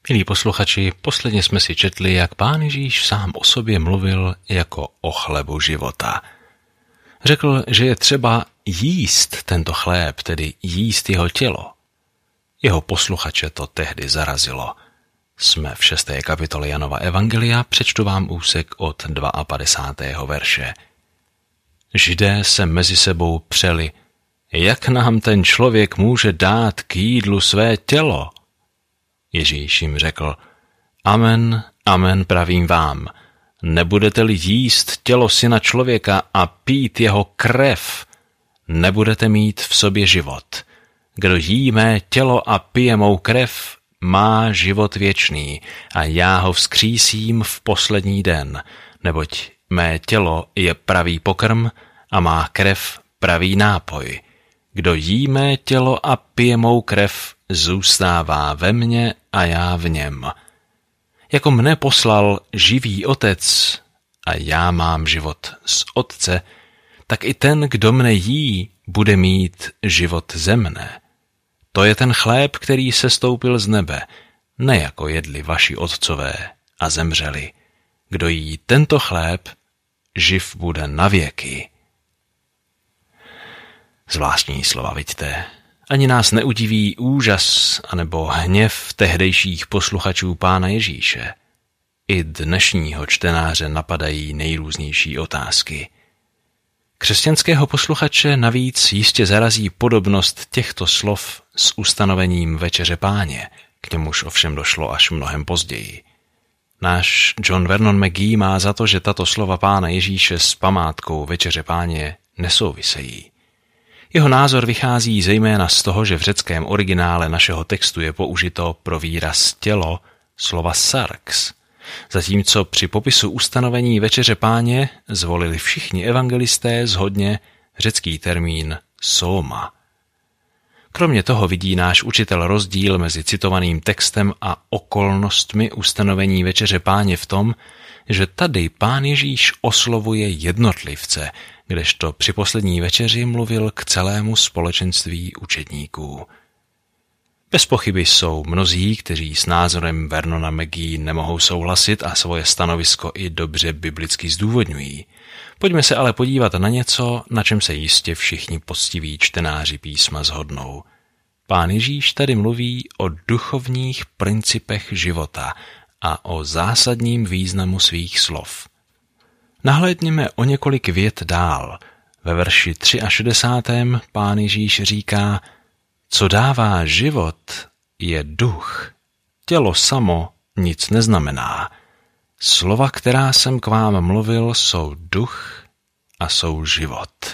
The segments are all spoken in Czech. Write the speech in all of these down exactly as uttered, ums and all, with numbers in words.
Milí posluchači, posledně jsme si četli, jak Pán Ježíš sám o sobě mluvil jako o chlebu života. Řekl, že je třeba jíst tento chléb, tedy jíst jeho tělo. Jeho posluchače to tehdy zarazilo. Jsme v šesté kapitole Janova evangelia, přečtu vám úsek od padesátého druhého verše. Židé se mezi sebou přeli, jak nám ten člověk může dát k jídlu své tělo? Ježíš jim řekl, amen, amen pravím vám, nebudete-li jíst tělo syna člověka a pít jeho krev, nebudete mít v sobě život. Kdo jí mé tělo a pije mou krev, má život věčný a já ho vzkřísím v poslední den, neboť mé tělo je pravý pokrm a má krev pravý nápoj. Kdo jí mé tělo a pije mou krev, zůstává ve mně a já v něm. Jako mne poslal živý otec a já mám život z otce, tak i ten, kdo mne jí, bude mít život ze mne. To je ten chléb, který sestoupil z nebe, ne jako jedli vaši otcové a zemřeli. Kdo jí tento chléb, živ bude navěky. Zvláštní slova, vidíte. Ani nás neudiví úžas anebo hněv tehdejších posluchačů Pána Ježíše. I dnešního čtenáře napadají nejrůznější otázky. Křesťanského posluchače navíc jistě zarazí podobnost těchto slov s ustanovením Večeře Páně, k němuž ovšem došlo až mnohem později. Náš John Vernon McGee má za to, že tato slova Pána Ježíše s památkou Večeře Páně nesouvisejí. Jeho názor vychází zejména z toho, že v řeckém originále našeho textu je použito pro výraz tělo slova sarx, zatímco při popisu ustanovení Večeře Páně zvolili všichni evangelisté shodně řecký termín soma. Kromě toho vidí náš učitel rozdíl mezi citovaným textem a okolnostmi ustanovení Večeře Páně v tom, že tady Pán Ježíš oslovuje jednotlivce, kdežto při poslední večeři mluvil k celému společenství učedníků. Bez pochyby jsou mnozí, kteří s názorem Vernona McGee nemohou souhlasit a svoje stanovisko i dobře biblicky zdůvodňují. Pojďme se ale podívat na něco, na čem se jistě všichni poctiví čtenáři písma shodnou. Pán Ježíš tady mluví o duchovních principech života a o zásadním významu svých slov. Nahlédněme o několik vět dál. Ve verši šedesátém třetím Pán Ježíš říká, co dává život, je duch. Tělo samo nic neznamená. Slova, která jsem k vám mluvil, jsou duch a jsou život.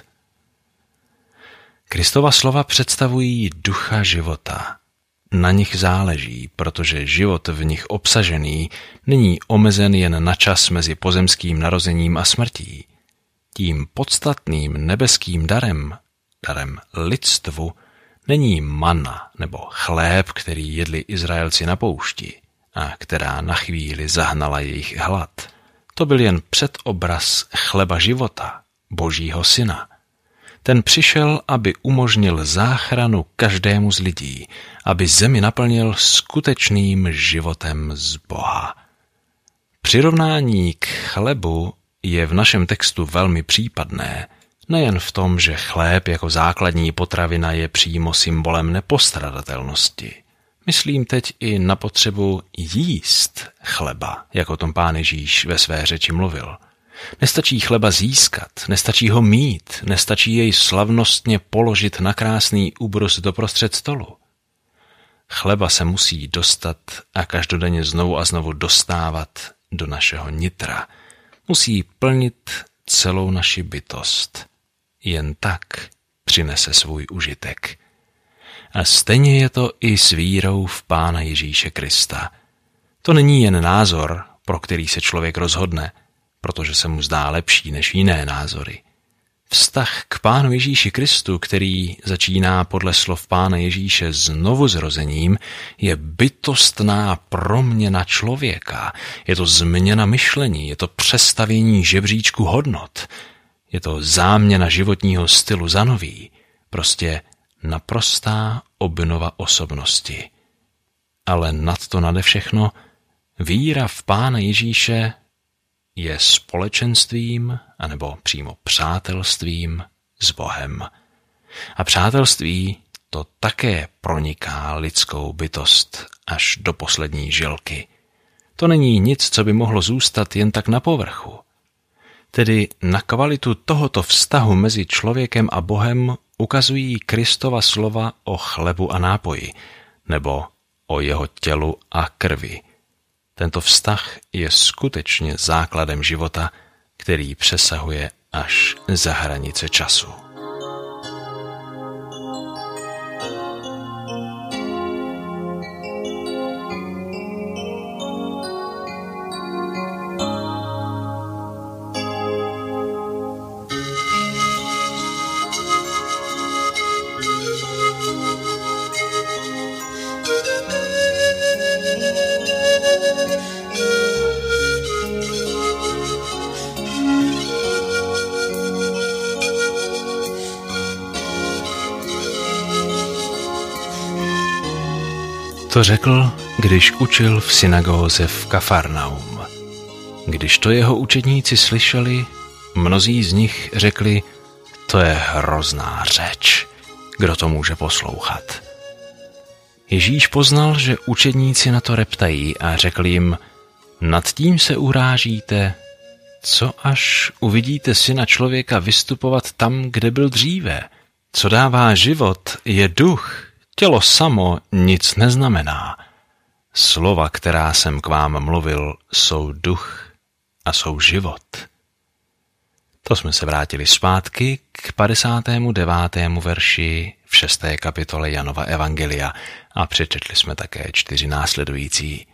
Kristova slova představují ducha života. Na nich záleží, protože život v nich obsažený není omezen jen na čas mezi pozemským narozením a smrtí. Tím podstatným nebeským darem, darem lidstvu, není manna nebo chléb, který jedli Izraelci na poušti a která na chvíli zahnala jejich hlad. To byl jen předobraz chleba života, Božího syna. Ten přišel, aby umožnil záchranu každému z lidí, aby zemi naplnil skutečným životem z Boha. Přirovnání k chlebu je v našem textu velmi případné, nejen v tom, že chléb jako základní potravina je přímo symbolem nepostradatelnosti. Myslím teď i na potřebu jíst chleba, jako o tom Pán Ježíš ve své řeči mluvil. Nestačí chleba získat, nestačí ho mít, nestačí jej slavnostně položit na krásný úbrus doprostřed stolu. Chleba se musí dostat a každodenně znovu a znovu dostávat do našeho nitra. Musí plnit celou naši bytost. Jen tak přinese svůj užitek. A stejně je to i s vírou v Pána Ježíše Krista. To není jen názor, pro který se člověk rozhodne, protože se mu zdá lepší než jiné názory. Vztah k Pánu Ježíši Kristu, který začíná podle slov Pána Ježíše znovuzrozením, je bytostná proměna člověka. Je to změna myšlení, je to přestavění žebříčku hodnot, je to záměna životního stylu za nový, prostě naprostá obnova osobnosti. ale nad to nade všechno, víra v Pána Ježíše je společenstvím, anebo přímo přátelstvím s Bohem. A přátelství to také proniká lidskou bytost až do poslední žilky. To není nic, co by mohlo zůstat jen tak na povrchu. Tedy na kvalitu tohoto vztahu mezi člověkem a Bohem ukazují Kristova slova o chlebu a nápoji, nebo o jeho tělu a krvi. Tento vztah je skutečně základem života, který přesahuje až za hranice času. To řekl, když učil v synagóze v Kafarnaum. Když to jeho učedníci slyšeli, mnozí z nich řekli, to je hrozná řeč, kdo to může poslouchat. Ježíš poznal, že učedníci na to reptají a řekl jim, nad tím se urážíte, co až uvidíte Syna člověka vystupovat tam, kde byl dříve. Co dává život, je duch, tělo samo nic neznamená. Slova, která jsem k vám mluvil, jsou duch a jsou život. To jsme se vrátili zpátky k padesátému devátému verši v šesté kapitole Janova evangelia a přečetli jsme také čtyři následující.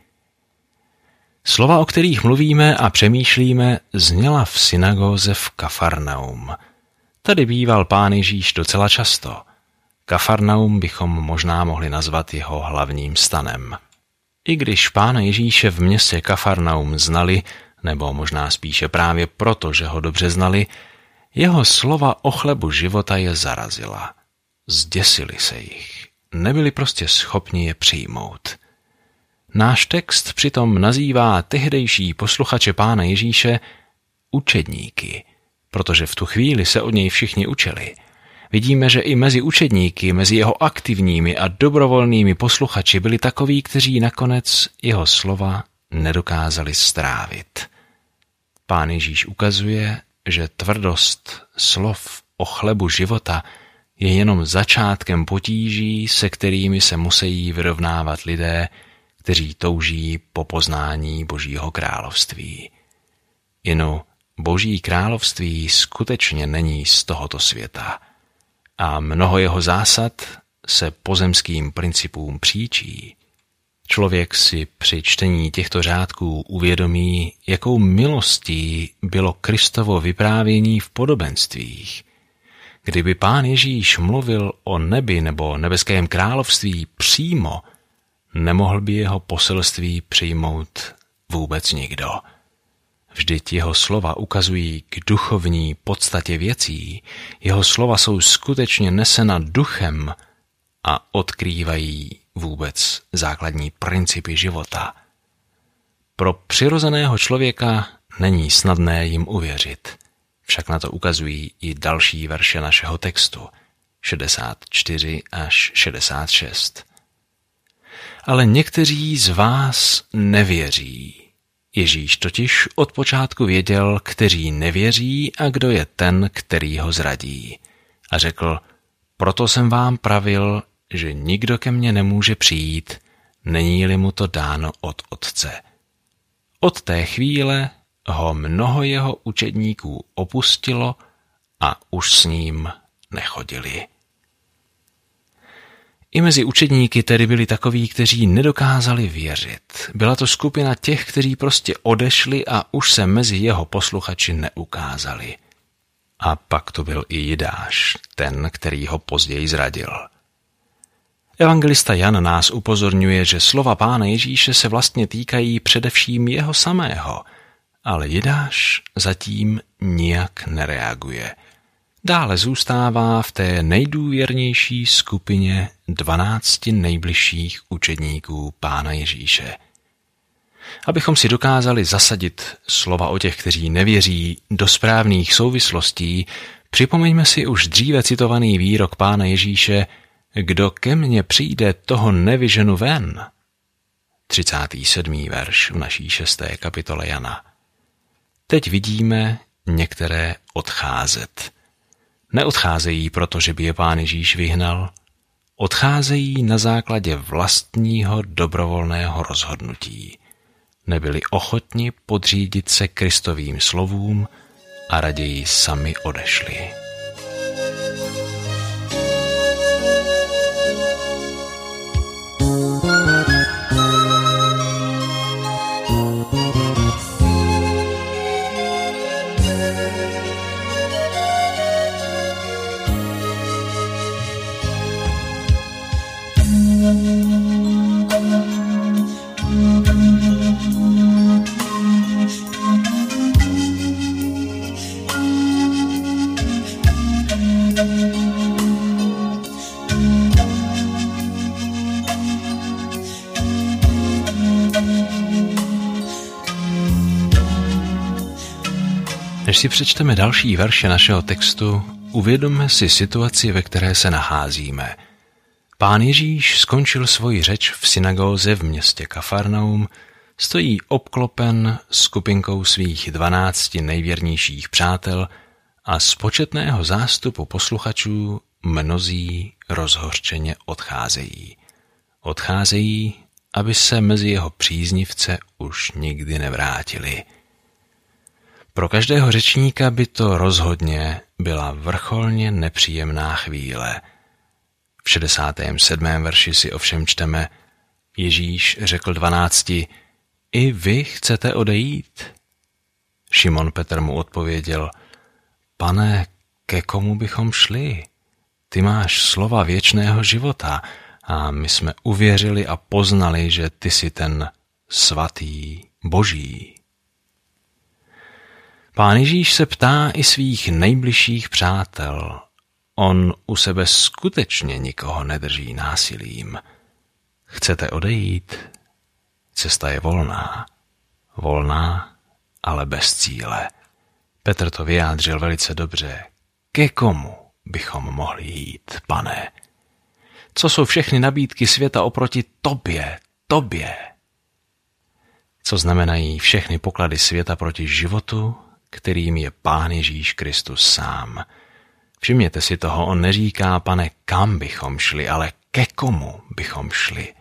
Slova, o kterých mluvíme a přemýšlíme, zněla v synagóze v Kafarnaum. Tady býval Pán Ježíš docela často. Kafarnaum bychom možná mohli nazvat jeho hlavním stanem. I když Pána Ježíše v městě Kafarnaum znali, nebo možná spíše právě proto, že ho dobře znali, jeho slova o chlebu života je zarazila. Zděsili se jich. Nebyli prostě schopni je přijmout. Náš text přitom nazývá tehdejší posluchače Pána Ježíše učedníky, protože v tu chvíli se od něj všichni učili. Vidíme, že i mezi učedníky, mezi jeho aktivními a dobrovolnými posluchači byli takoví, kteří nakonec jeho slova nedokázali strávit. Pán Ježíš ukazuje, že tvrdost slov o chlebu života je jenom začátkem potíží, se kterými se musí vyrovnávat lidé, kteří touží po poznání Božího království. Inu, Boží království skutečně není z tohoto světa a mnoho jeho zásad se pozemským principům příčí. Člověk si při čtení těchto řádků uvědomí, jakou milostí bylo Kristovo vyprávění v podobenstvích. Kdyby Pán Ježíš mluvil o nebi nebo nebeském království přímo, nemohl by jeho poselství přijmout vůbec nikdo. Vždyť jeho slova ukazují k duchovní podstatě věcí, jeho slova jsou skutečně nesena duchem a odkrývají vůbec základní principy života. Pro přirozeného člověka není snadné jim uvěřit, však na to ukazují i další verše našeho textu, šedesát čtyři až šedesát šest. Ale někteří z vás nevěří. Ježíš totiž od počátku věděl, kteří nevěří a kdo je ten, který ho zradí. A řekl, proto jsem vám pravil, že nikdo ke mně nemůže přijít, není-li mu to dáno od Otce. Od té chvíle ho mnoho jeho učedníků opustilo a už s ním nechodili. I mezi učedníky tedy byli takoví, kteří nedokázali věřit. Byla to skupina těch, kteří prostě odešli a už se mezi jeho posluchači neukázali. A pak to byl i Jidáš, ten, který ho později zradil. Evangelista Jan nás upozorňuje, že slova Pána Ježíše se vlastně týkají především jeho samého, ale Jidáš zatím nijak nereaguje. Dále zůstává v té nejdůvěrnější skupině dvanácti nejbližších učedníků Pána Ježíše. Abychom si dokázali zasadit slova o těch, kteří nevěří, do správných souvislostí, připomeňme si už dříve citovaný výrok Pána Ježíše: kdo ke mně přijde, toho nevyženu ven. třicátý sedmý verš v naší šesté kapitole Jana. Teď vidíme některé odcházet. Neodcházejí, protože by je Pán Ježíš vyhnal, odcházejí na základě vlastního dobrovolného rozhodnutí. Nebyli ochotni podřídit se Kristovým slovům a raději sami odešli. Než si přečteme další verše našeho textu, uvědomme si situaci, ve které se nacházíme. Pán Ježíš skončil svoji řeč v synagóze v městě Kafarnaum, stojí obklopen skupinkou svých dvanácti nejvěrnějších přátel a z početného zástupu posluchačů mnozí rozhořčeně odcházejí. Odcházejí, aby se mezi jeho příznivce už nikdy nevrátili. Pro každého řečníka by to rozhodně byla vrcholně nepříjemná chvíle. V šedesátém sedmém verši si ovšem čteme: Ježíš řekl dvanácti: I vy chcete odejít? Šimon Petr mu odpověděl: Pane, ke komu bychom šli? Ty máš slova věčného života a my jsme uvěřili a poznali, že ty jsi ten svatý Boží. Pán Ježíš se ptá i svých nejbližších přátel. On u sebe skutečně nikoho nedrží násilím. Chcete odejít? Cesta je volná. Volná, ale bez cíle. Petr to vyjádřil velice dobře. Ke komu bychom mohli jít, Pane? Co jsou všechny nabídky světa oproti tobě, tobě? Co znamenají všechny poklady světa proti životu, kterým je Pán Ježíš Kristus sám? Všimněte si toho, on neříká: Pane, kam bychom šli, ale ke komu bychom šli.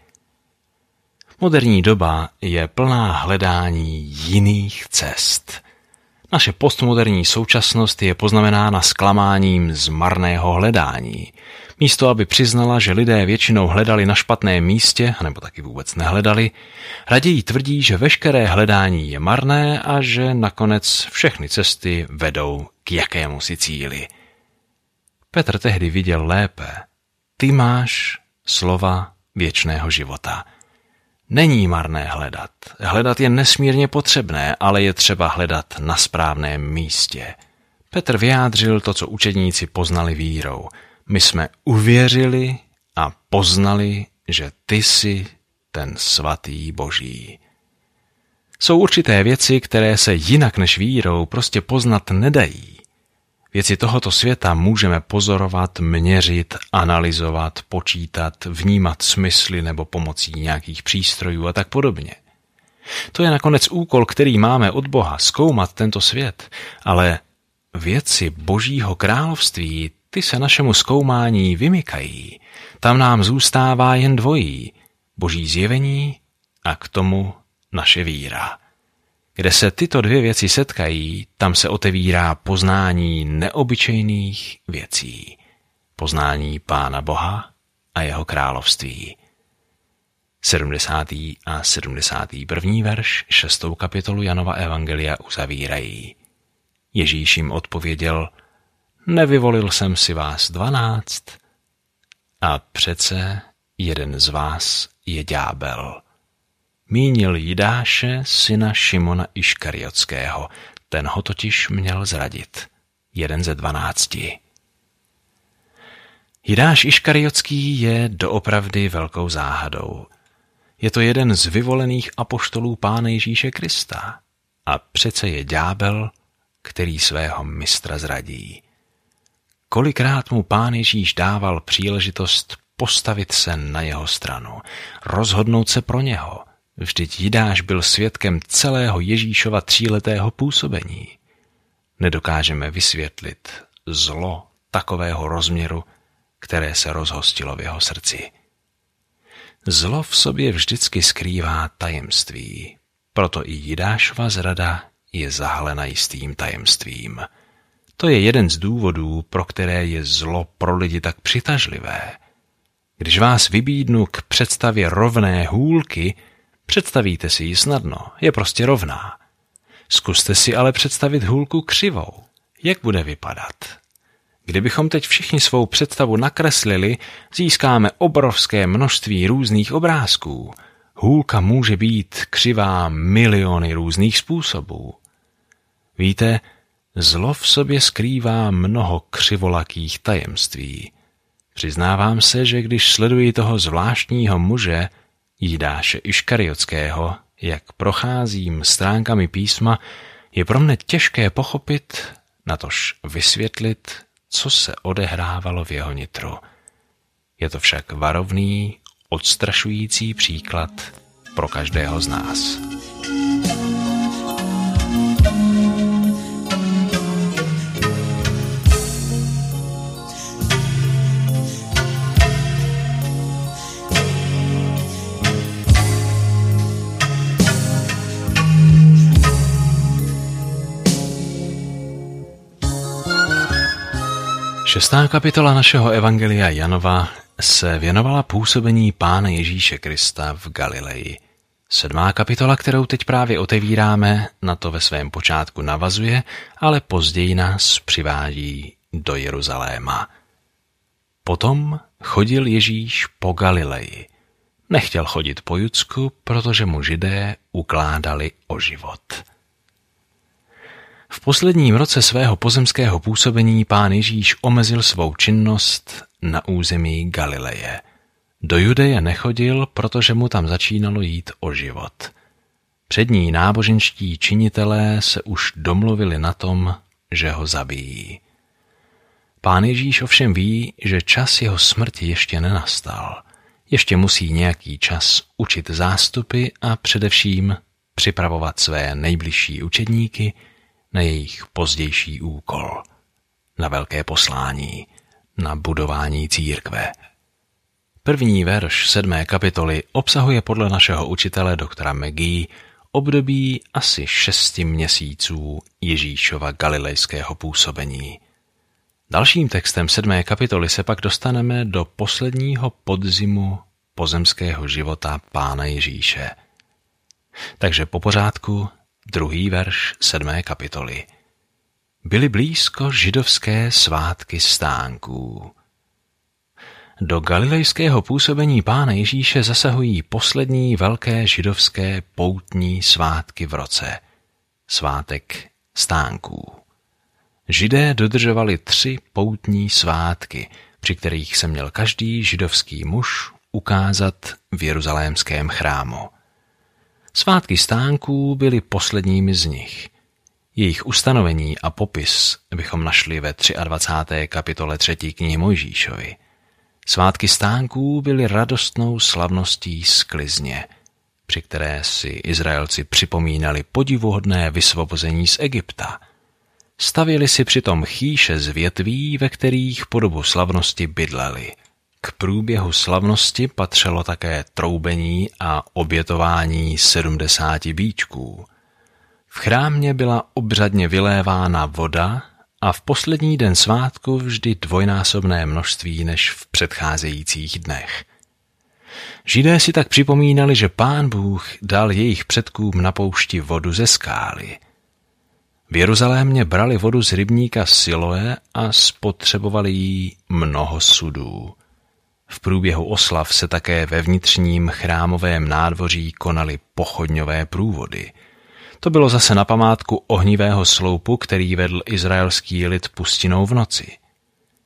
Moderní doba je plná hledání jiných cest. Naše postmoderní současnost je poznamenána zklamáním z marného hledání. Místo, aby přiznala, že lidé většinou hledali na špatném místě, nebo taky vůbec nehledali, raději tvrdí, že veškeré hledání je marné a že nakonec všechny cesty vedou k jakémusi cíli. Petr tehdy viděl lépe. Ty máš slova věčného života. Není marné hledat. Hledat je nesmírně potřebné, ale je třeba hledat na správném místě. Petr vyjádřil to, co učedníci poznali vírou. My jsme uvěřili a poznali, že ty jsi ten svatý Boží. Jsou určité věci, které se jinak než vírou prostě poznat nedají. Věci tohoto světa můžeme pozorovat, měřit, analyzovat, počítat, vnímat smysly nebo pomocí nějakých přístrojů a tak podobně. To je nakonec úkol, který máme od Boha, zkoumat tento svět, ale věci Božího království, ty se našemu zkoumání vymykají. Tam nám zůstává jen dvojí, Boží zjevení a k tomu naše víra. Kde se tyto dvě věci setkají, tam se otevírá poznání neobyčejných věcí. Poznání Pána Boha a jeho království. sedmdesátý a sedmdesátý první verš šestou kapitolu Janova evangelia uzavírají. Ježíš jim odpověděl: Nevyvolil jsem si vás dvanáct a přece jeden z vás je ďábel. Mínil Jidáše, syna Šimona Iškariotského, ten ho totiž měl zradit. Jeden ze dvanácti. Jidáš Iškariotský je doopravdy velkou záhadou. Je to jeden z vyvolených apoštolů Pána Ježíše Krista a přece je ďábel, který svého mistra zradí. Kolikrát mu Pán Ježíš dával příležitost postavit se na jeho stranu, rozhodnout se pro něho. Vždyť Jidáš byl svědkem celého Ježíšova tříletého působení. Nedokážeme vysvětlit zlo takového rozměru, které se rozhostilo v jeho srdci. Zlo v sobě vždycky skrývá tajemství, proto i Jidášova zrada je zahalena jistým tajemstvím. To je jeden z důvodů, pro které je zlo pro lidi tak přitažlivé. Když vás vybídnu k představě rovné hůlky, představíte si ji snadno, je prostě rovná. Zkuste si ale představit hůlku křivou. Jak bude vypadat? Kdybychom teď všichni svou představu nakreslili, získáme obrovské množství různých obrázků. Hůlka může být křivá miliony různých způsobů. Víte, zlo v sobě skrývá mnoho křivolakých tajemství. Přiznávám se, že když sleduji toho zvláštního muže, Jidáše Iškariotského, jak procházím stránkami písma, je pro mne těžké pochopit, natož vysvětlit, co se odehrávalo v jeho nitru. Je to však varovný, odstrašující příklad pro každého z nás. Šestá kapitola našeho evangelia Janova se věnovala působení Pána Ježíše Krista v Galileji. Sedmá kapitola, kterou teď právě otevíráme, na to ve svém počátku navazuje, ale později nás přivádí do Jeruzaléma. Potom chodil Ježíš po Galileji. Nechtěl chodit po Judsku, protože mu Židé ukládali o život. V posledním roce svého pozemského působení Pán Ježíš omezil svou činnost na území Galileje. Do Judeje nechodil, protože mu tam začínalo jít o život. Přední náboženští činitelé se už domluvili na tom, že ho zabijí. Pán Ježíš ovšem ví, že čas jeho smrti ještě nenastal. Ještě musí nějaký čas učit zástupy a především připravovat své nejbližší učedníky na jejich pozdější úkol, na velké poslání, na budování církve. První verš sedmé kapitoly obsahuje podle našeho učitele doktora McGee období asi šesti měsíců Ježíšova galilejského působení. Dalším textem sedmé kapitoly se pak dostaneme do posledního podzimu pozemského života Pána Ježíše. Takže po pořádku druhý verš sedmé kapitoly. Byly blízko židovské svátky stánků. Do galilejského působení Pána Ježíše zasahují poslední velké židovské poutní svátky v roce. Svátek stánků. Židé dodržovali tři poutní svátky, při kterých se měl každý židovský muž ukázat v jeruzalémském chrámu. Svátky stánků byly posledními z nich. Jejich ustanovení a popis bychom našli ve dvacáté třetí kapitole třetí knihy Mojžíšovi. Svátky stánků byly radostnou slavností sklizně, při které si Izraelci připomínali podivuhodné vysvobození z Egypta. Stavěli si přitom chýše z větví, ve kterých po dobu slavnosti bydleli. K průběhu slavnosti patřilo také troubení a obětování sedmdesáti bíčků. V chrámě byla obřadně vylévána voda a v poslední den svátku vždy dvojnásobné množství než v předcházejících dnech. Židé si tak připomínali, že Pán Bůh dal jejich předkům na poušti vodu ze skály. V Jeruzalémě brali vodu z rybníka Siloé a spotřebovali jí mnoho sudů. V průběhu oslav se také ve vnitřním chrámovém nádvoří konaly pochodňové průvody. To bylo zase na památku ohnivého sloupu, který vedl izraelský lid pustinou v noci.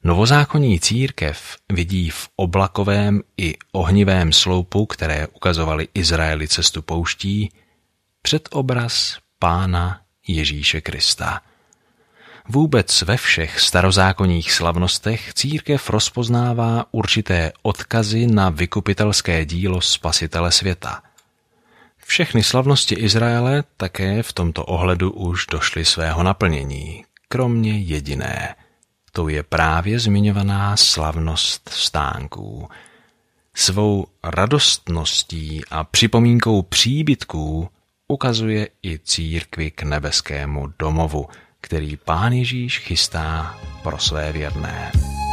Novozákonní církev vidí v oblakovém i ohnivém sloupu, které ukazovali Izraeli cestu pouští, předobraz Pána Ježíše Krista. Vůbec ve všech starozákonních slavnostech církev rozpoznává určité odkazy na vykupitelské dílo Spasitele světa. Všechny slavnosti Izraele také v tomto ohledu už došly svého naplnění, kromě jediné. Tou je právě zmiňovaná slavnost vstánků. Svou radostností a připomínkou příbytků ukazuje i církvi k nebeskému domovu, který Pán Ježíš chystá pro své věrné.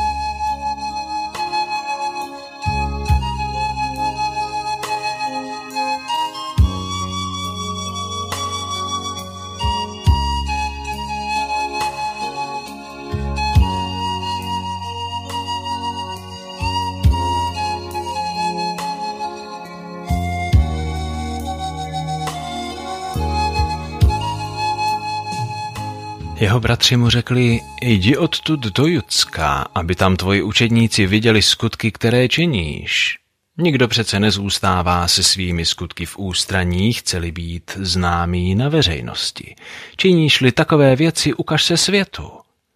Jeho bratři mu řekli, jdi odtud do Judska, aby tam tvoji učedníci viděli skutky, které činíš. Nikdo přece nezůstává se svými skutky v ústraní, chce-li být známý na veřejnosti. Činíš-li takové věci, ukaž se světu.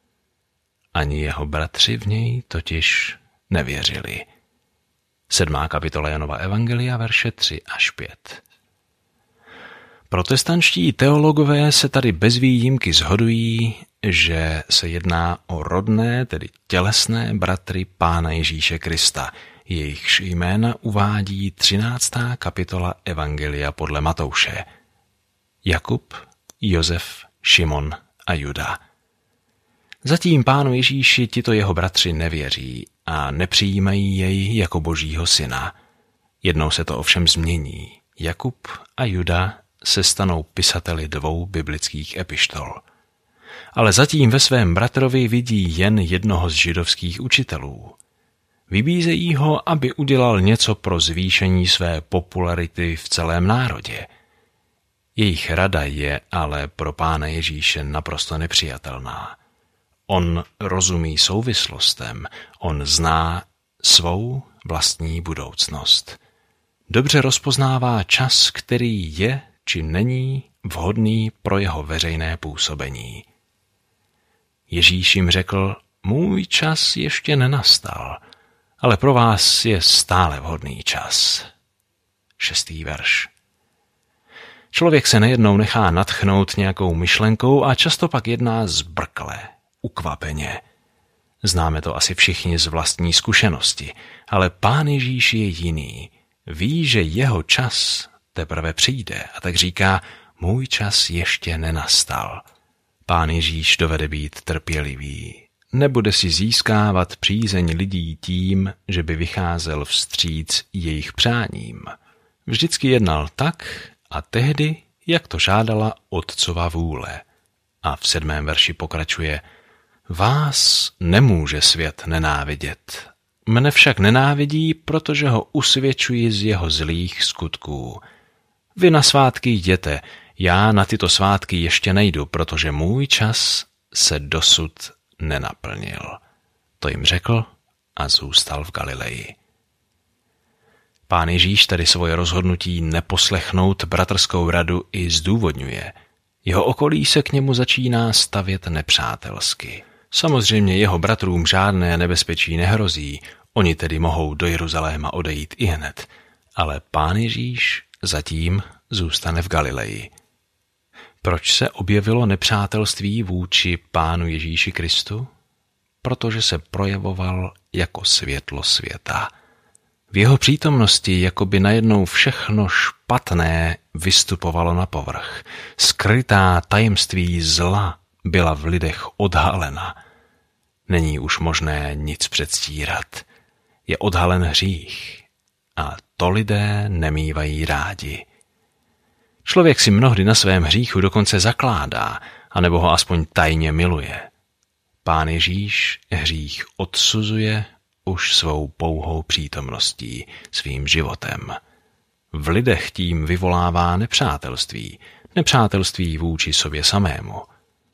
Ani jeho bratři v něj totiž nevěřili. Sedmá kapitola Janova evangelia, verše tři až pět. Protestantští teologové se tady bez výjimky shodují, že se jedná o rodné, tedy tělesné bratry Pána Ježíše Krista. Jejichž jména uvádí třináctá kapitola Evangelia podle Matouše. Jakub, Josef, Šimon a Juda. Zatím Pánu Ježíši tito jeho bratři nevěří a nepřijímají jej jako Božího syna. Jednou se to ovšem změní. Jakub a Juda se stanou pisateli dvou biblických epištol. Ale zatím ve svém bratrovi vidí jen jednoho z židovských učitelů. Vybízejí ho, aby udělal něco pro zvýšení své popularity v celém národě. Jejich rada je ale pro Pána Ježíše naprosto nepřijatelná. On rozumí souvislostem, on zná svou vlastní budoucnost. Dobře rozpoznává čas, který je či není vhodný pro jeho veřejné působení. Ježíš jim řekl, můj čas ještě nenastal, ale pro vás je stále vhodný čas. Šestý verš. Člověk se nejednou nechá nadchnout nějakou myšlenkou a často pak jedná zbrkle, ukvapeně. Známe to asi všichni z vlastní zkušenosti, ale Pán Ježíš je jiný. Ví, že jeho čas teprve přijde a tak říká, můj čas ještě nenastal. Pán Ježíš dovede být trpělivý. Nebude si získávat přízeň lidí tím, že by vycházel vstříc jejich přáním. Vždycky jednal tak a tehdy, jak to žádala Otcova vůle. A v sedmém verši pokračuje, vás nemůže svět nenávidět. Mne však nenávidí, protože ho usvědčuji z jeho zlých skutků. Vy na svátky jděte, já na tyto svátky ještě nejdu, protože můj čas se dosud nenaplnil. To jim řekl a zůstal v Galileji. Pán Ježíš tedy svoje rozhodnutí neposlechnout bratrskou radu i zdůvodňuje. Jeho okolí se k němu začíná stavět nepřátelsky. Samozřejmě jeho bratrům žádné nebezpečí nehrozí, oni tedy mohou do Jeruzaléma odejít ihned, ale Pán Ježíš zatím zůstane v Galileji. Proč se objevilo nepřátelství vůči Pánu Ježíši Kristu? Protože se projevoval jako světlo světa. V jeho přítomnosti jakoby najednou všechno špatné vystupovalo na povrch. Skrytá tajemství zla byla v lidech odhalena. Není už možné nic předstírat. Je odhalen hřích a to lidé nemývají rádi. Člověk si mnohdy na svém hříchu dokonce zakládá, anebo ho aspoň tajně miluje. Pán Ježíš hřích odsuzuje už svou pouhou přítomností, svým životem. V lidech tím vyvolává nepřátelství, nepřátelství vůči sobě samému.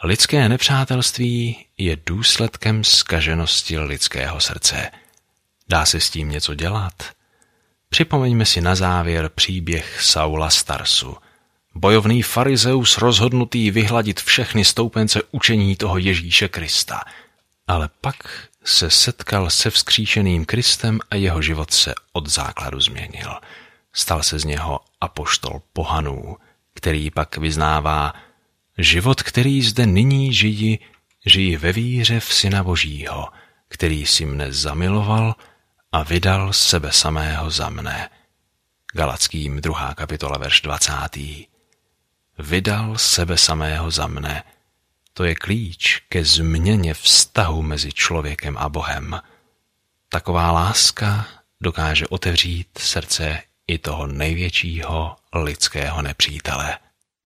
Lidské nepřátelství je důsledkem zkaženosti lidského srdce. Dá se s tím něco dělat? Připomeňme si na závěr příběh Saula z Tarsu. Bojovný farizeus rozhodnutý vyhladit všechny stoupence učení toho Ježíše Krista. Ale pak se setkal se vzkříšeným Kristem a jeho život se od základu změnil. Stal se z něho apoštol pohanů, který pak vyznává: život, který zde nyní žiji, žiji ve víře v Syna Božího, který si mne zamiloval a vydal sebe samého za mne. Galackým druhá kapitola, verš dvacátý. Vydal sebe samého za mne. To je klíč ke změně vztahu mezi člověkem a Bohem. Taková láska dokáže otevřít srdce i toho největšího lidského nepřítele.